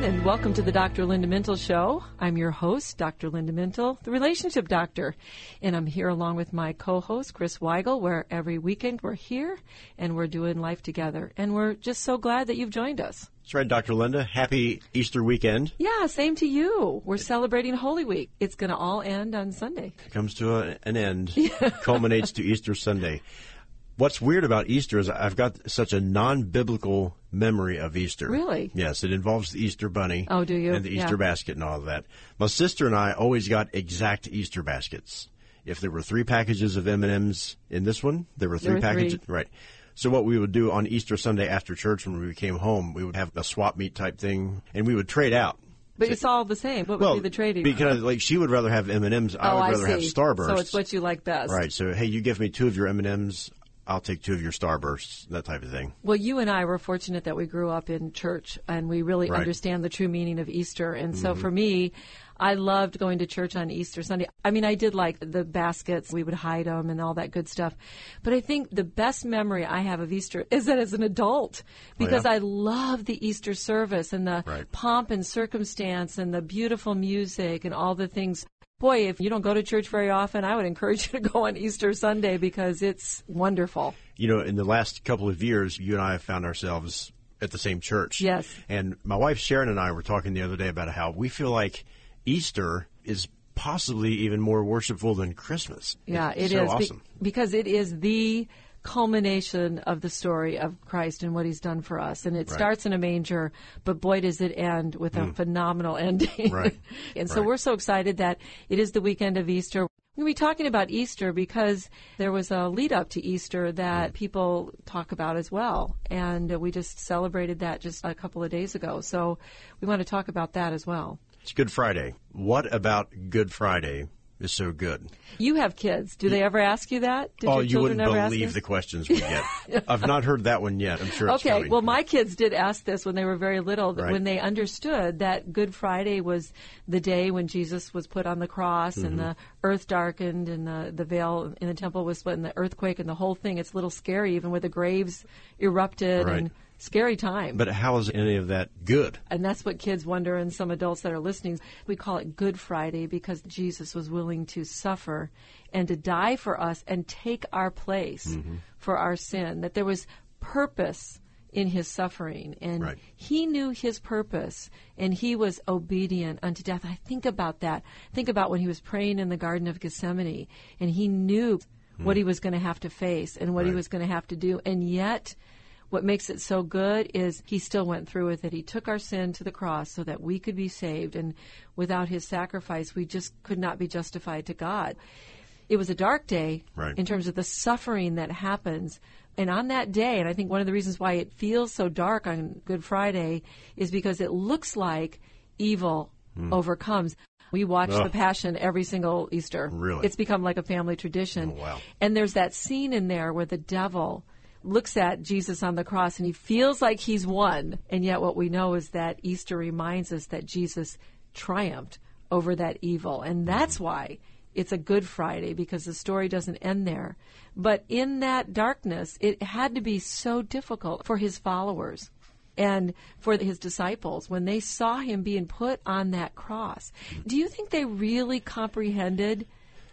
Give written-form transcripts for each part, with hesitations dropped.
everyone, and welcome to the Dr. Linda Mintle Show. I'm your host, Dr. Linda Mintle, the relationship doctor, and I'm here along with my co-host, Chris Weigel, where every weekend we're here and we're doing life together, and we're just so glad that you've joined us. That's right, Dr. Linda. Happy Easter weekend. Yeah, same to you. We're celebrating Holy Week. It's going to all end on Sunday. It comes to an end, culminates to Easter Sunday. What's weird about Easter is I've got such a non-biblical memory of Easter. Really? Yes, it involves the Easter bunny. Oh, do you? And the Easter basket and all of that. My sister and I always got exact Easter baskets. If there were 3 packages of M&Ms in this one, there were 3 packages. Right. So what we would do on Easter Sunday after church when we came home, we would have a swap meet type thing, and we would trade out. But it's all the same. What would be the trading? Because like she would rather have M&Ms, I would rather have Starbursts. So it's what you like best. Right. So, hey, you give me 2 of your M&Ms, I'll take 2 of your Starbursts, that type of thing. Well, you and I were fortunate that we grew up in church, and we really understand the true meaning of Easter. And so for me, I loved going to church on Easter Sunday. I mean, I did like the baskets. We would hide them and all that good stuff. But I think the best memory I have of Easter is that as an adult, because I love the Easter service and the pomp and circumstance and the beautiful music and all the things. Boy, if you don't go to church very often, I would encourage you to go on Easter Sunday because it's wonderful. You know, in the last couple of years, you and I have found ourselves at the same church. Yes. And my wife Sharon and I were talking the other day about how we feel like Easter is possibly even more worshipful than Christmas. Yeah, it's it so is. Awesome. Because it is the culmination of the story of Christ and what he's done for us. And it starts in a manger, but boy, does it end with a phenomenal ending. Right. And so we're so excited that it is the weekend of Easter. We'll be talking about Easter because there was a lead up to Easter that people talk about as well. And we just celebrated that just a couple of days ago. So we want to talk about that as well. It's Good Friday. What about Good Friday is so good? You have kids. Do they ever ask you that? Did your you wouldn't children ever believe ask the questions we get. I've not heard that one yet. I'm sure it's coming. Well, my kids did ask this when they were very little, when they understood that Good Friday was the day when Jesus was put on the cross and the earth darkened and the veil in the temple was split and the earthquake and the whole thing. It's a little scary, even where the graves erupted and scary time. But how is any of that good? And that's what kids wonder, and some adults that are listening. We call it Good Friday because Jesus was willing to suffer and to die for us and take our place for our sin, that there was purpose in his suffering, and he knew his purpose, and he was obedient unto death. I think about that. Think about when he was praying in the Garden of Gethsemane, and he knew what he was going to have to face and what he was going to have to do, and yet what makes it so good is he still went through with it. He took our sin to the cross so that we could be saved, and without his sacrifice, we just could not be justified to God. It was a dark day in terms of the suffering that happens. And on that day, and I think one of the reasons why it feels so dark on Good Friday is because it looks like evil overcomes. We watch The Passion every single Easter. Really? It's become like a family tradition. Oh, wow. And there's that scene in there where the devil looks at Jesus on the cross and he feels like he's won. And yet what we know is that Easter reminds us that Jesus triumphed over that evil. And that's why it's a Good Friday, because the story doesn't end there. But in that darkness, it had to be so difficult for his followers and for his disciples when they saw him being put on that cross. Do you think they really comprehended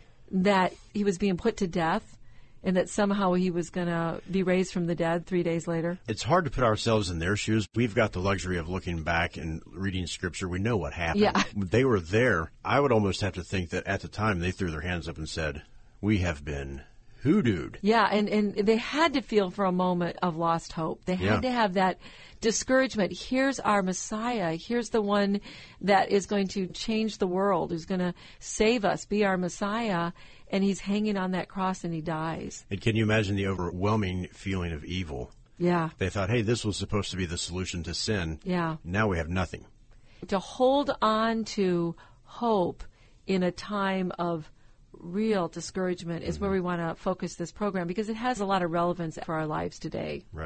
that he was being put to death and that somehow he was going to be raised from the dead 3 days later? It's hard to put ourselves in their shoes. We've got the luxury of looking back and reading Scripture. We know what happened. Yeah. They were there. I would almost have to think that at the time they threw their hands up and said, "We have been hoodooed." Yeah, and they had to feel for a moment of lost hope. They had to have that discouragement. Here's our Messiah. Here's the one that is going to change the world, who's going to save us, be our Messiah. And he's hanging on that cross and he dies. And can you imagine the overwhelming feeling of evil? Yeah. They thought, hey, this was supposed to be the solution to sin. Yeah. Now we have nothing. To hold on to hope in a time of real discouragement is where we want to focus this program, because it has a lot of relevance for our lives today. Right.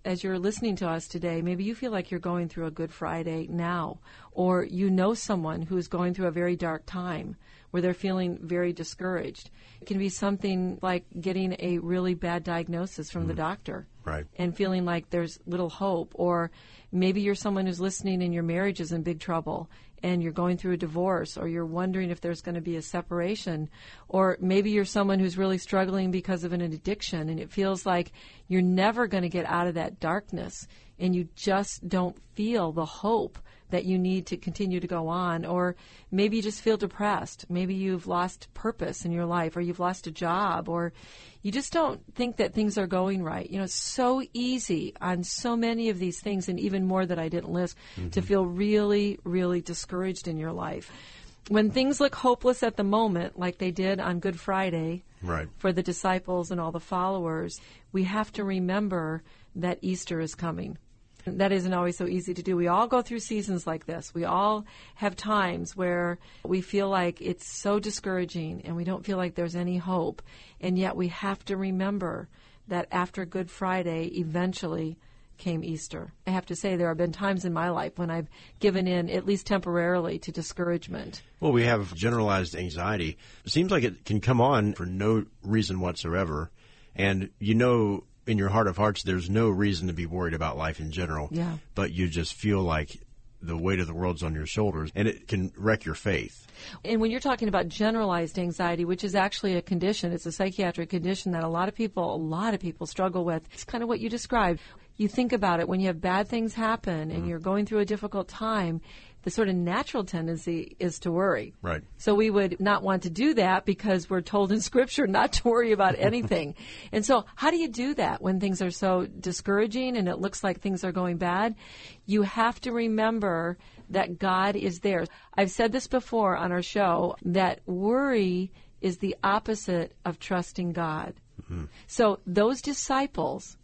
as you're listening to us today, maybe you feel like you're going through a Good Friday now, or you know someone who's going through a very dark time where they're feeling very discouraged. It can be something like getting a really bad diagnosis from the doctor. Right. And feeling like there's little hope. Or maybe you're someone who's listening and your marriage is in big trouble and you're going through a divorce, or you're wondering if there's going to be a separation. Or maybe you're someone who's really struggling because of an addiction and it feels like you're never going to get out of that darkness and you just don't feel the hope that you need to continue to go on. Or maybe you just feel depressed. Maybe you've lost purpose in your life, or you've lost a job, or you just don't think that things are going right. You know, it's so easy on so many of these things, and even more that I didn't list, to feel really, really discouraged in your life. When things look hopeless at the moment, like they did on Good Friday for the disciples and all the followers, we have to remember that Easter is coming. That isn't always so easy to do. We all go through seasons like this. We all have times where we feel like it's so discouraging and we don't feel like there's any hope. And yet we have to remember that after Good Friday, eventually came Easter. I have to say there have been times in my life when I've given in, at least temporarily, to discouragement. Well, we have generalized anxiety. It seems like it can come on for no reason whatsoever. And you know, in your heart of hearts, there's no reason to be worried about life in general. Yeah. But you just feel like the weight of the world's on your shoulders, and it can wreck your faith. And when you're talking about generalized anxiety, which is actually a condition, it's a psychiatric condition that a lot of people struggle with. It's kind of what you described. You think about it when you have bad things happen and you're going through a difficult time, the sort of natural tendency is to worry. Right. So we would not want to do that because we're told in Scripture not to worry about anything. And so how do you do that when things are so discouraging and it looks like things are going bad? You have to remember that God is there. I've said this before on our show, that worry is the opposite of trusting God. Mm-hmm. So those disciples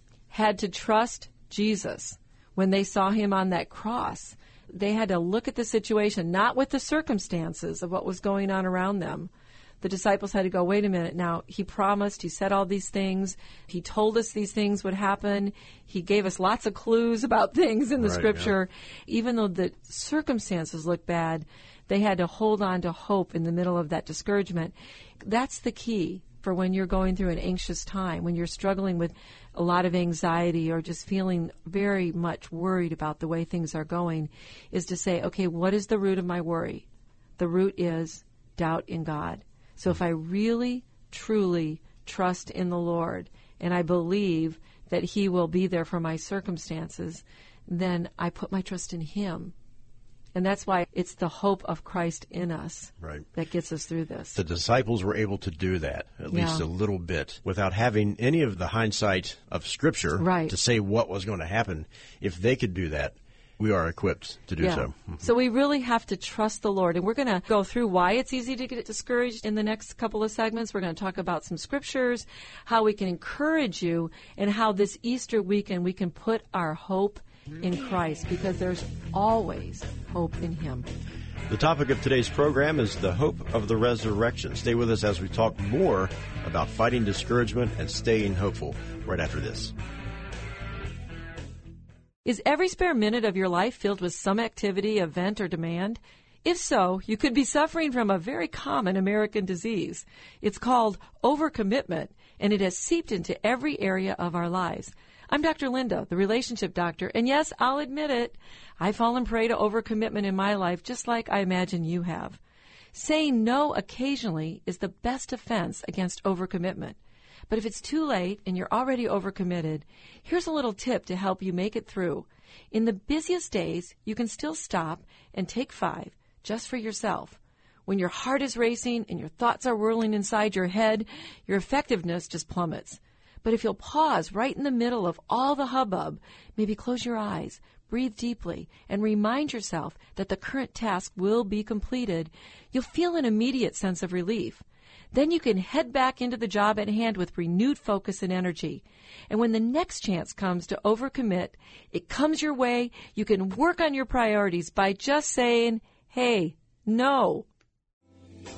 had to trust Jesus when they saw him on that cross. They had to look at the situation, not with the circumstances of what was going on around them. The disciples had to go, wait a minute, now, he promised, he said all these things, he told us these things would happen, he gave us lots of clues about things in the Scripture. Yeah. Even though the circumstances looked bad, they had to hold on to hope in the middle of that discouragement. That's the key for when you're going through an anxious time, when you're struggling with a lot of anxiety or just feeling very much worried about the way things are going, is to say, okay, what is the root of my worry? The root is doubt in God. So if I really, truly trust in the Lord and I believe that he will be there for my circumstances, then I put my trust in him. And that's why it's the hope of Christ in us that gets us through this. The disciples were able to do that, at least a little bit, without having any of the hindsight of Scripture to say what was going to happen. If they could do that, we are equipped to do so. Mm-hmm. So we really have to trust the Lord. And we're going to go through why it's easy to get discouraged in the next couple of segments. We're going to talk about some Scriptures, how we can encourage you, and how this Easter weekend we can put our hope in Christ, because there's always hope in him. The topic of today's program is the hope of the resurrection. Stay with us as we talk more about fighting discouragement and staying hopeful right after this. Is every spare minute of your life filled with some activity, event, or demand? If so, you could be suffering from a very common American disease. It's called overcommitment, and it has seeped into every area of our lives. I'm Dr. Linda, the relationship doctor, and yes, I'll admit it, I've fallen prey to overcommitment in my life, just like I imagine you have. Saying no occasionally is the best defense against overcommitment. But if it's too late and you're already overcommitted, here's a little tip to help you make it through. In the busiest days, you can still stop and take 5 just for yourself. When your heart is racing and your thoughts are whirling inside your head, your effectiveness just plummets. But if you'll pause right in the middle of all the hubbub, maybe close your eyes, breathe deeply, and remind yourself that the current task will be completed, you'll feel an immediate sense of relief. Then you can head back into the job at hand with renewed focus and energy. And when the next chance comes to overcommit, it comes your way, you can work on your priorities by just saying, hey, no.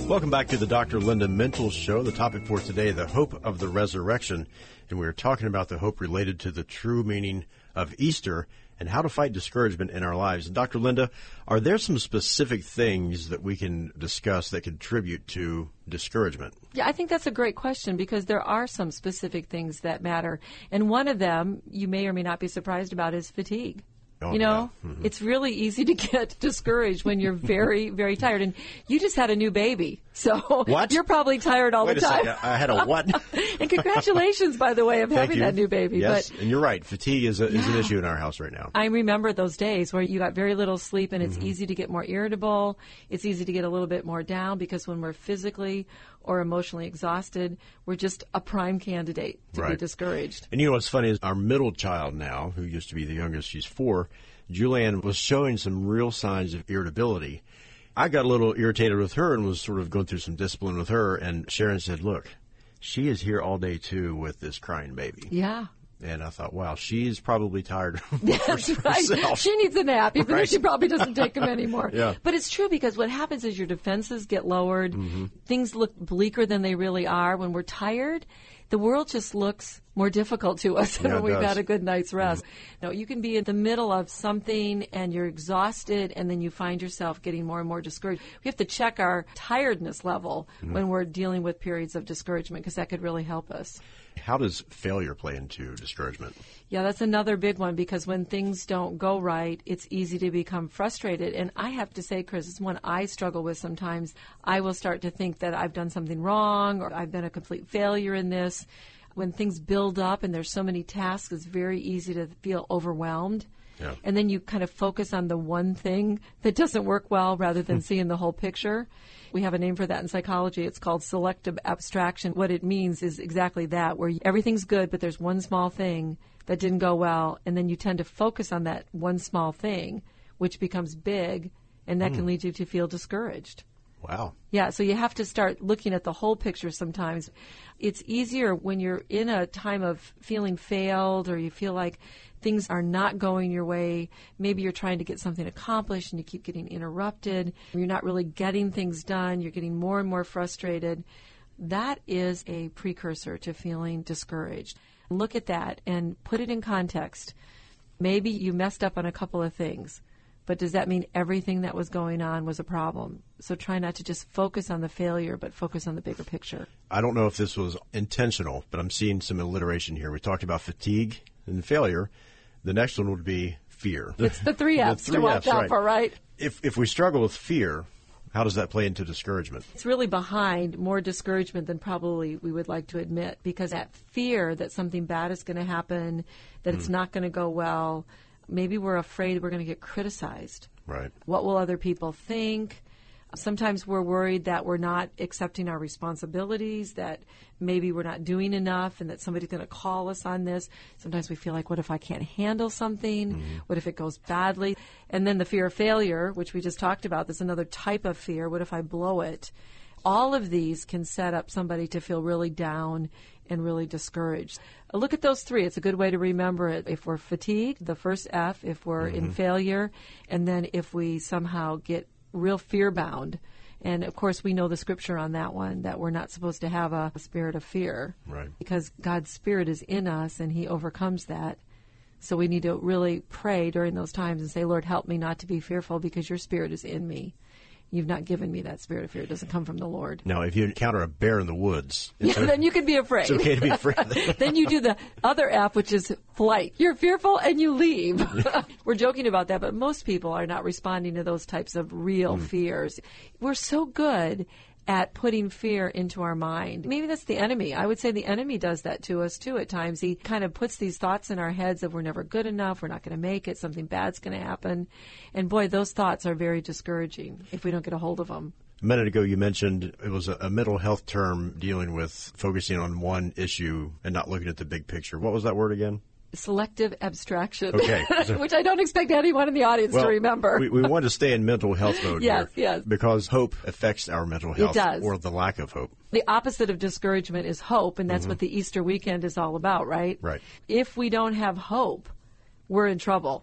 Welcome back to the Dr. Linda Mental Show. The topic for today, the hope of the resurrection. And we're talking about the hope related to the true meaning of Easter and how to fight discouragement in our lives. And Dr. Linda, are there some specific things that we can discuss that contribute to discouragement? Yeah, I think that's a great question because there are some specific things that matter. And one of them, you may or may not be surprised about, is fatigue. Oh, you know, yeah. Mm-hmm. It's really easy to get discouraged when you're very, very tired. And you just had a new baby, so What? You're probably tired all Wait the time. a second. I had a what? And congratulations, by the way, of Thank having you. that new baby. Yes, But and you're right. Fatigue is an issue in our house right now. I remember those days where you got very little sleep, and it's easy to get more irritable. It's easy to get a little bit more down because when we're physically or emotionally exhausted, we're just a prime candidate to be Right. discouraged. And you know what's funny is our middle child now, who used to be the youngest, she's 4, Julianne was showing some real signs of irritability. I got a little irritated with her and was sort of going through some discipline with her, and Sharon said, look, she is here all day too with this crying baby. Yeah. And I thought, wow, she's probably tired That's right. herself. She needs a nap, even though Right. she probably doesn't take them anymore. Yeah. But it's true because what happens is your defenses get lowered. Things look bleaker than they really are. When we're tired, the world just looks more difficult to us Yeah, when it we've does. had a good night's rest. No, you can be in the middle of something and you're exhausted, and then you find yourself getting more and more discouraged. We have to check our tiredness level when we're dealing with periods of discouragement because that could really help us. How does failure play into discouragement? Yeah, that's another big one because when things don't go right, it's easy to become frustrated. And I have to say, Chris, it's one I struggle with sometimes. I will start to think that I've done something wrong or I've been a complete failure in this. When things build up and there's so many tasks, it's very easy to feel overwhelmed. Yeah. And then you kind of focus on the one thing that doesn't work well rather than seeing the whole picture. We have a name for that in psychology. It's called selective abstraction. What it means is exactly that, where everything's good, but there's one small thing that didn't go well, and then you tend to focus on that one small thing, which becomes big, and that can lead you to feel discouraged. Wow. Yeah, so you have to start looking at the whole picture sometimes. It's easier when you're in a time of feeling failed or you feel like things are not going your way. Maybe you're trying to get something accomplished and you keep getting interrupted. You're not really getting things done. You're getting more and more frustrated. That is a precursor to feeling discouraged. Look at that and put it in context. Maybe you messed up on a couple of things. But does that mean everything that was going on was a problem? So try not to just focus on the failure, but focus on the bigger picture. I don't know if this was intentional, but I'm seeing some alliteration here. We talked about fatigue and failure. The next one would be fear. It's the 3 F's to watch out for, right? If we struggle with fear, how does that play into discouragement? It's really behind more discouragement than probably we would like to admit, because that fear that something bad is going to happen, that it's not going to go well, maybe we're afraid we're going to get criticized. Right. What will other people think? Sometimes we're worried that we're not accepting our responsibilities, that maybe we're not doing enough, and that somebody's going to call us on this. Sometimes we feel like, what if I can't handle something? What if it goes badly? And then the fear of failure, which we just talked about, there's another type of fear. What if I blow it? All of these can set up somebody to feel really down and really discouraged. Look at those 3. It's a good way to remember it. If we're fatigued, the first F, if we're in failure, and then if we somehow get real fear-bound. And, of course, we know the scripture on that one, that we're not supposed to have a spirit of fear. Right. Because God's Spirit is in us, and He overcomes that. So we need to really pray during those times and say, Lord, help me not to be fearful because your Spirit is in me. You've not given me that spirit of fear. It doesn't come from the Lord. Now, if you encounter a bear in the woods, Then you can be afraid. it's okay to be afraid. Then you do the other F, which is flight. You're fearful and you leave. We're joking about that, but most people are not responding to those types of real fears. We're so good at putting fear into our mind. Maybe that's the enemy. I would say the enemy does that to us, too, at times. He kind of puts these thoughts in our heads of we're never good enough, we're not going to make it, something bad's going to happen. And, boy, those thoughts are very discouraging if we don't get a hold of them. A minute ago, you mentioned it was a mental health term dealing with focusing on one issue and not looking at the big picture. What was that word again? Selective abstraction, Okay. which I don't expect anyone in the audience to remember. We want to stay in mental health mode Yes, here. yes. Because hope affects our mental health. does. Or the lack of hope. The opposite of discouragement is hope, and that's what the Easter weekend is all about, right? Right. If we don't have hope, we're in trouble.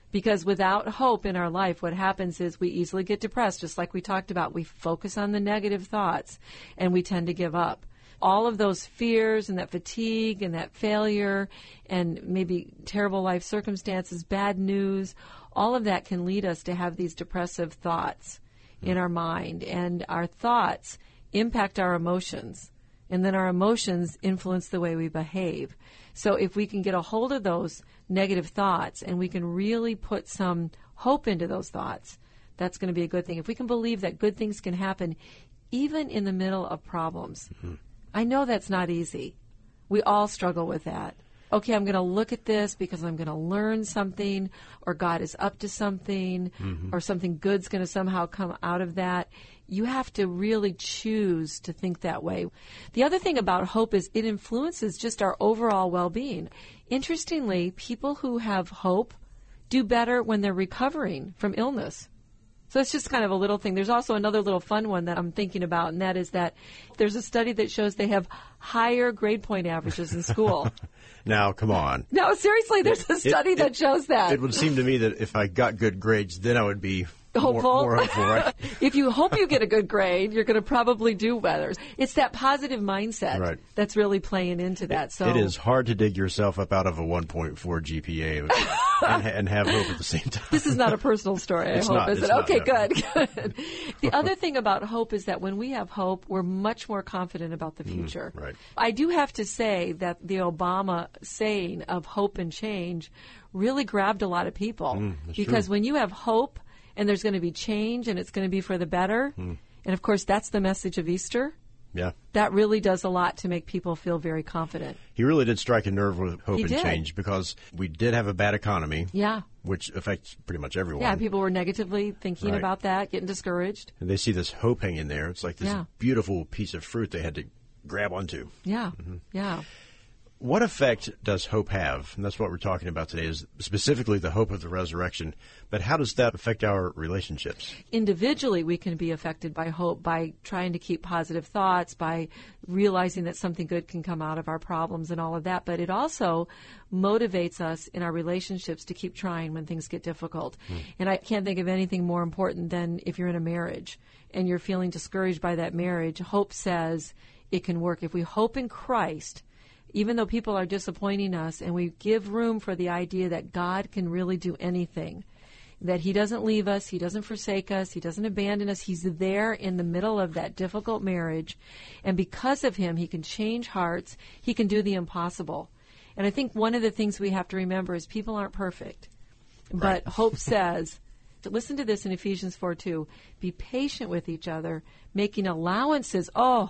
Because without hope in our life, what happens is we easily get depressed, just like we talked about. We focus on the negative thoughts, and we tend to give up. All of those fears and that fatigue and that failure and maybe terrible life circumstances, bad news, all of that can lead us to have these depressive thoughts in our mind. And our thoughts impact our emotions. And then our emotions influence the way we behave. So if we can get a hold of those negative thoughts and we can really put some hope into those thoughts, that's going to be a good thing. If we can believe that good things can happen even in the middle of problems. Mm-hmm. I know that's not easy. We all struggle with that. Okay, I'm going to look at this because I'm going to learn something, or God is up to something, or something good's going to somehow come out of that. You have to really choose to think that way. The other thing about hope is it influences just our overall well-being. Interestingly, people who have hope do better when they're recovering from illness. So it's just kind of a little thing. There's also another little fun one that I'm thinking about, and that is that there's a study that shows they have higher grade point averages in school. Now, come on. No, seriously, there's a study that shows that. It would seem to me that if I got good grades, then I would be hopeful. More hopeful, right? If you hope you get a good grade, you're going to probably do better. It's that positive mindset that's really playing into that. So it is hard to dig yourself up out of a 1.4 GPA and have hope at the same time. This is not a personal story, I hope, is it? Okay, good. The other thing about hope is that when we have hope, we're much more confident about the future. Right. I do have to say that the Obama saying of hope and change really grabbed a lot of people. Because when you have hope, and there's going to be change, and it's going to be for the better. And, of course, that's the message of Easter. Yeah. That really does a lot to make people feel very confident. He really did strike a nerve with hope and change, because we did have a bad economy. Yeah. Which affects pretty much everyone. Yeah, people were negatively thinking about that, getting discouraged. And they see this hope hanging there. It's like this beautiful piece of fruit they had to grab onto. Yeah, yeah. What effect does hope have? And that's what we're talking about today, is specifically the hope of the resurrection. But how does that affect our relationships? Individually, we can be affected by hope by trying to keep positive thoughts, by realizing that something good can come out of our problems and all of that. But it also motivates us in our relationships to keep trying when things get difficult. And I can't think of anything more important than if you're in a marriage and you're feeling discouraged by that marriage, hope says it can work. If we hope in Christ, even though people are disappointing us, and we give room for the idea that God can really do anything, that He doesn't leave us, He doesn't forsake us, He doesn't abandon us. He's there in the middle of that difficult marriage. And because of Him, He can change hearts. He can do the impossible. And I think one of the things we have to remember is people aren't perfect. But hope says, listen to this in Ephesians 4:2, be patient with each other, making allowances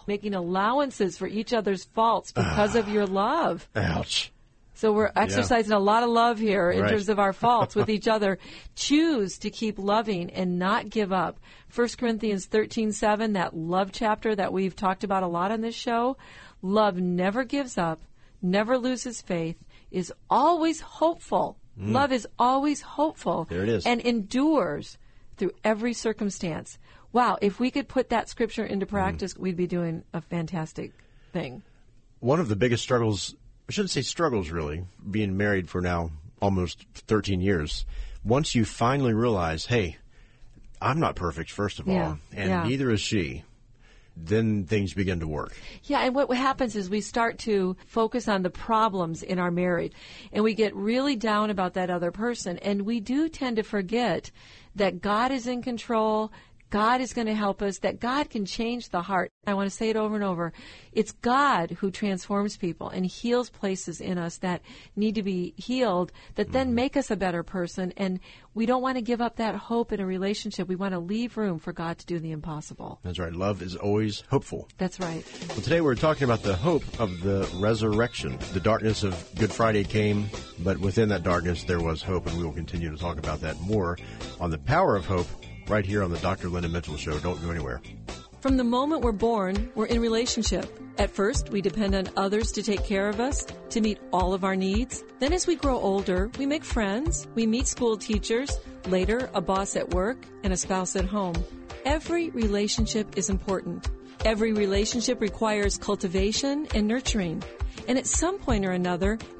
for each other's faults because of your love. Ouch. So we're exercising a lot of love here in terms of our faults with each other. Choose to keep loving and not give up. 1 Corinthians 13:7, that love chapter that we've talked about a lot on this show. Love never gives up, never loses faith, is always hopeful. Love is always hopeful. There it is. And endures through every circumstance. Wow, if we could put that scripture into practice, we'd be doing a fantastic thing. One of the biggest struggles, I shouldn't say struggles really, being married for now almost 13 years, once you finally realize, hey, I'm not perfect, first of all, and neither is she, then things begin to work. Yeah, and what happens is we start to focus on the problems in our marriage, and we get really down about that other person, and we do tend to forget that God is in control, God is going to help us, that God can change the heart. I want to say it over and over. It's God who transforms people and heals places in us that need to be healed, that then make us a better person. And we don't want to give up that hope in a relationship. We want to leave room for God to do the impossible. That's right. Love is always hopeful. That's right. Well, today we're talking about the hope of the resurrection. The darkness of Good Friday came, but within that darkness there was hope, and we will continue to talk about that more on the power of hope right here on the Dr. Linda Mitchell Show. Don't go anywhere. From the moment we're born, we're in relationship. At first, we depend on others to take care of us, to meet all of our needs. Then as we grow older, we make friends, we meet school teachers, later a boss at work, and a spouse at home. Every relationship is important. Every relationship requires cultivation and nurturing. And at some point or another,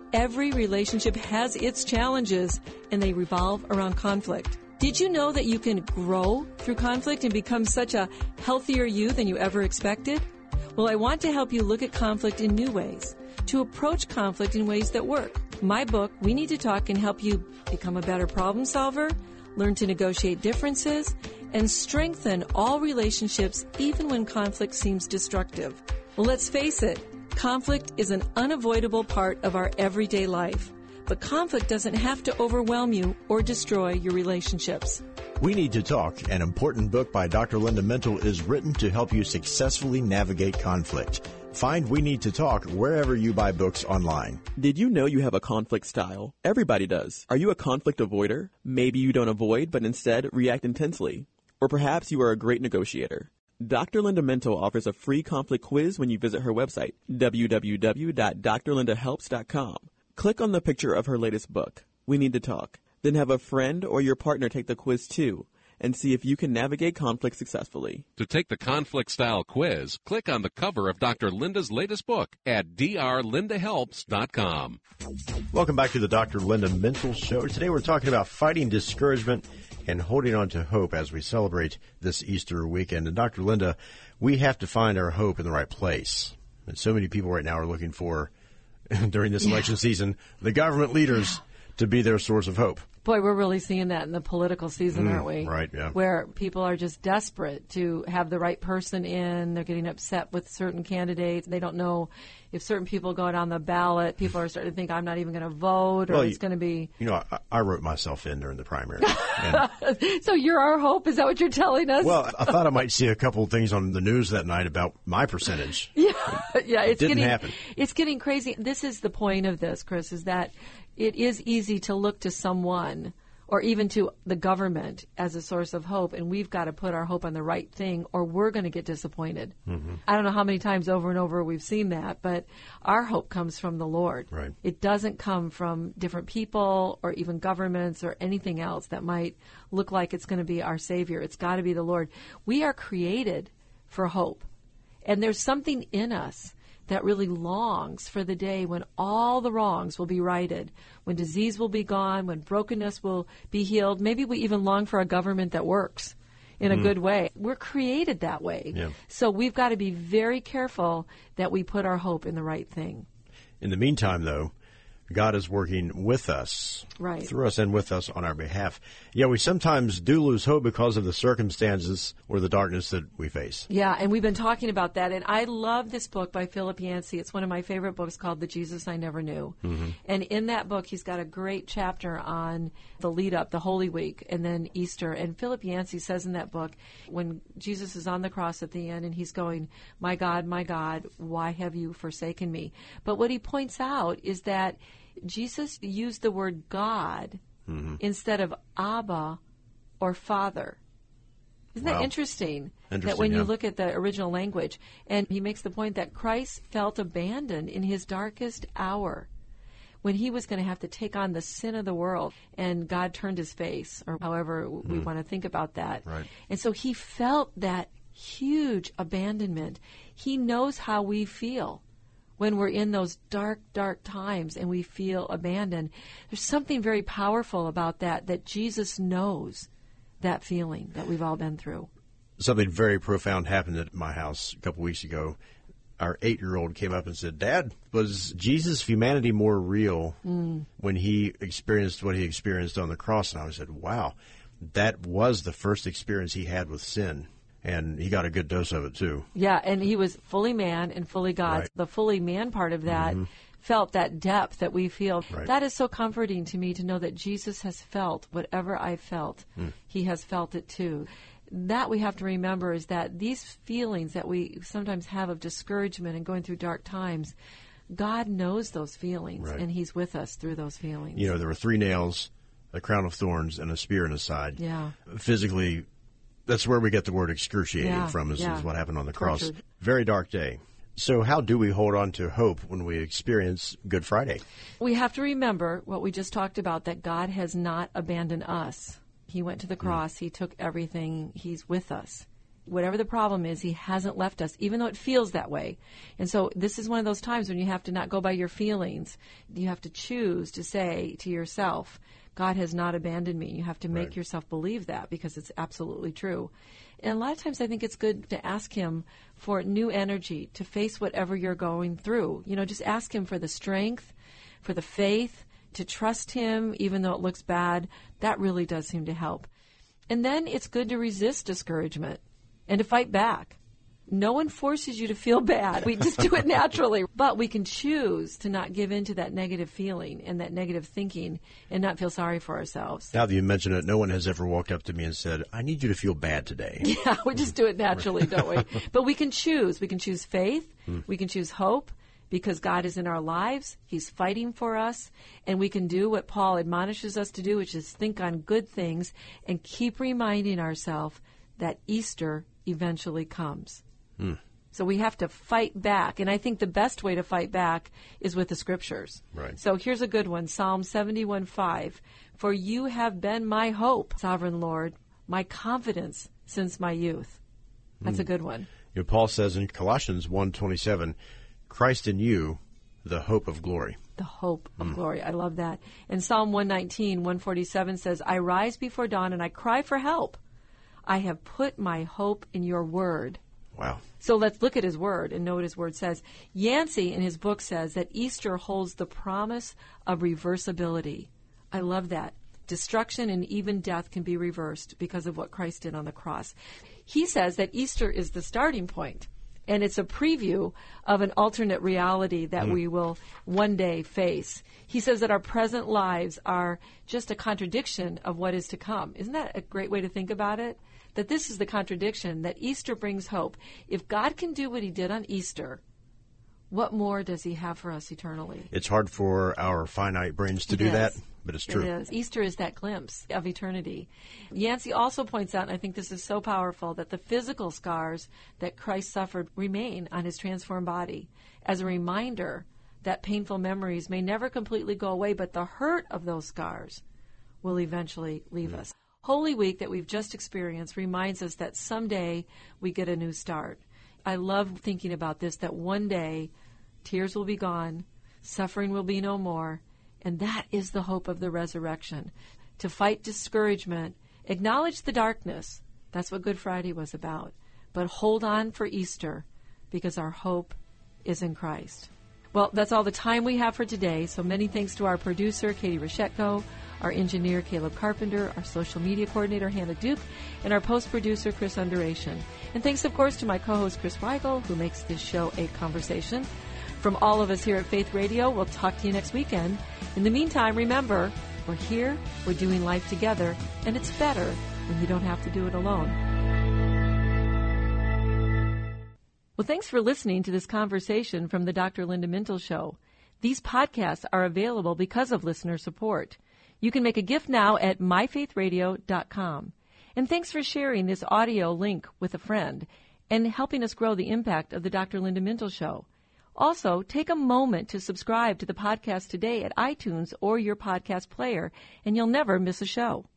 Every relationship has its challenges, and they revolve around conflict. Did you know that you can grow through conflict and become such a healthier you than you ever expected? Well, I want to help you look at conflict in new ways, to approach conflict in ways that work. My book, We Need to Talk, can help you become a better problem solver, learn to negotiate differences, and strengthen all relationships even when conflict seems destructive. Well, let's face it, conflict is an unavoidable part of our everyday life. But conflict doesn't have to overwhelm you or destroy your relationships. We Need to Talk, an important book by Dr. Linda Mental, is written to help you successfully navigate conflict. Find We Need to Talk wherever you buy books online. Did you know you have a conflict style? Everybody does. Are you a conflict avoider? Maybe you don't avoid, but instead react intensely. Or perhaps you are a great negotiator. Dr. Linda Mental offers a free conflict quiz when you visit her website, www.drlindahelps.com. Click on the picture of her latest book, We Need to Talk. Then have a friend or your partner take the quiz too, and see if you can navigate conflict successfully. To take the conflict style quiz, click on the cover of Dr. Linda's latest book at drlindahelps.com. Welcome back to the Dr. Linda Mental Show. Today we're talking about fighting discouragement and holding on to hope as we celebrate this Easter weekend. And Dr. Linda, we have to find our hope in the right place. And so many people right now are looking for, during this election season, the government leaders to be their source of hope. Boy, we're really seeing that in the political season, aren't we? Right, yeah. Where people are just desperate to have the right person in. They're getting upset with certain candidates. They don't know if certain people go out on the ballot. People are starting to think, I'm not even going to vote, or it's going to be... You know, I wrote myself in during the primary. So you're our hope? Is that what you're telling us? Well, I thought I might see a couple of things on the news that night about my percentage. Yeah, it didn't happen. It's getting crazy. This is the point of this, Chris, is that it is easy to look to someone or even to the government as a source of hope, and we've got to put our hope on the right thing or we're going to get disappointed. Mm-hmm. I don't know how many times over and over we've seen that, but our hope comes from the Lord. Right. It doesn't come from different people or even governments or anything else that might look like it's going to be our Savior. It's got to be the Lord. We are created for hope, and there's something in us that really longs for the day when all the wrongs will be righted, when disease will be gone, when brokenness will be healed. Maybe we even long for a government that works in a good way. We're created that way. Yeah. So we've got to be very careful that we put our hope in the right thing. In the meantime, though, God is working with us, right, through us and with us on our behalf. Yeah, we sometimes do lose hope because of the circumstances or the darkness that we face. Yeah, and we've been talking about that. And I love this book by Philip Yancey. It's one of my favorite books called The Jesus I Never Knew. Mm-hmm. And in that book, he's got a great chapter on the lead up, the Holy Week, and then Easter. And Philip Yancey says in that book, when Jesus is on the cross at the end and he's going, my God, why have you forsaken me? But what he points out is that Jesus used the word God instead of Abba or Father. Isn't that interesting? That when you look at the original language, and he makes the point that Christ felt abandoned in his darkest hour when he was going to have to take on the sin of the world, and God turned his face, or however we want to think about that. Right. And so he felt that huge abandonment. He knows how we feel when we're in those dark, dark times and we feel abandoned. There's something very powerful about that Jesus knows that feeling that we've all been through. Something very profound happened at my house a couple weeks ago. Our 8-year-old came up and said, Dad, was Jesus' humanity more real when he experienced what he experienced on the cross? And I said, wow, that was the first experience he had with sin. And he got a good dose of it, too. Yeah, and he was fully man and fully God. Right. The fully man part of that felt that depth that we feel. Right. That is so comforting to me to know that Jesus has felt whatever I felt. He has felt it, too. That we have to remember is that these feelings that we sometimes have of discouragement and going through dark times, God knows those feelings, right, and he's with us through those feelings. You know, there were 3 nails, a crown of thorns, and a spear in his side. Yeah. Physically, that's where we get the word excruciating from, is what happened on the cross. Tortured. Very dark day. So how do we hold on to hope when we experience Good Friday? We have to remember what we just talked about, that God has not abandoned us. He went to the cross. He took everything. He's with us. Whatever the problem is, he hasn't left us, even though it feels that way. And so this is one of those times when you have to not go by your feelings. You have to choose to say to yourself, God has not abandoned me. You have to make yourself believe that, because it's absolutely true. And a lot of times I think it's good to ask him for new energy to face whatever you're going through. Just ask him for the strength, for the faith, to trust him even though it looks bad. That really does seem to help. And then it's good to resist discouragement and to fight back. No one forces you to feel bad. We just do it naturally. But we can choose to not give in to that negative feeling and that negative thinking and not feel sorry for ourselves. Now that you mention it, no one has ever walked up to me and said, I need you to feel bad today. Yeah, we just do it naturally, don't we? But we can choose. We can choose faith. We can choose hope, because God is in our lives. He's fighting for us. And we can do what Paul admonishes us to do, which is think on good things and keep reminding ourselves that Easter eventually comes. So we have to fight back. And I think the best way to fight back is with the Scriptures. Right. So here's a good one, Psalm 71:5. For you have been my hope, sovereign Lord, my confidence since my youth. That's a good one. Paul says in Colossians 1:27, Christ in you, the hope of glory. The hope of glory. I love that. And Psalm 119:147 says, I rise before dawn and I cry for help. I have put my hope in your word. Wow. So let's look at his word and know what his word says. Yancey in his book says that Easter holds the promise of reversibility. I love that. Destruction and even death can be reversed because of what Christ did on the cross. He says that Easter is the starting point, and it's a preview of an alternate reality that we will one day face. He says that our present lives are just a contradiction of what is to come. Isn't that a great way to think about it? That this is the contradiction, that Easter brings hope. If God can do what he did on Easter, what more does he have for us eternally? It's hard for our finite brains to do that, but it's true. It is. Easter is that glimpse of eternity. Yancey also points out, and I think this is so powerful, that the physical scars that Christ suffered remain on his transformed body as a reminder that painful memories may never completely go away, but the hurt of those scars will eventually leave us. Holy Week that we've just experienced reminds us that someday we get a new start. I love thinking about this, that one day tears will be gone, suffering will be no more, and that is the hope of the resurrection. To fight discouragement, acknowledge the darkness. That's what Good Friday was about. But hold on for Easter, because our hope is in Christ. Well, that's all the time we have for today, so many thanks to our producer, Katie Reshetko, our engineer, Caleb Carpenter, our social media coordinator, Hannah Duke, and our post-producer, Chris Underation. And thanks, of course, to my co-host, Chris Weigel, who makes this show a conversation. From all of us here at Faith Radio, we'll talk to you next weekend. In the meantime, remember, we're here, we're doing life together, and it's better when you don't have to do it alone. Well, thanks for listening to this conversation from the Dr. Linda Mintle Show. These podcasts are available because of listener support. You can make a gift now at myfaithradio.com. And thanks for sharing this audio link with a friend and helping us grow the impact of the Dr. Linda Mintle Show. Also, take a moment to subscribe to the podcast today at iTunes or your podcast player, and you'll never miss a show.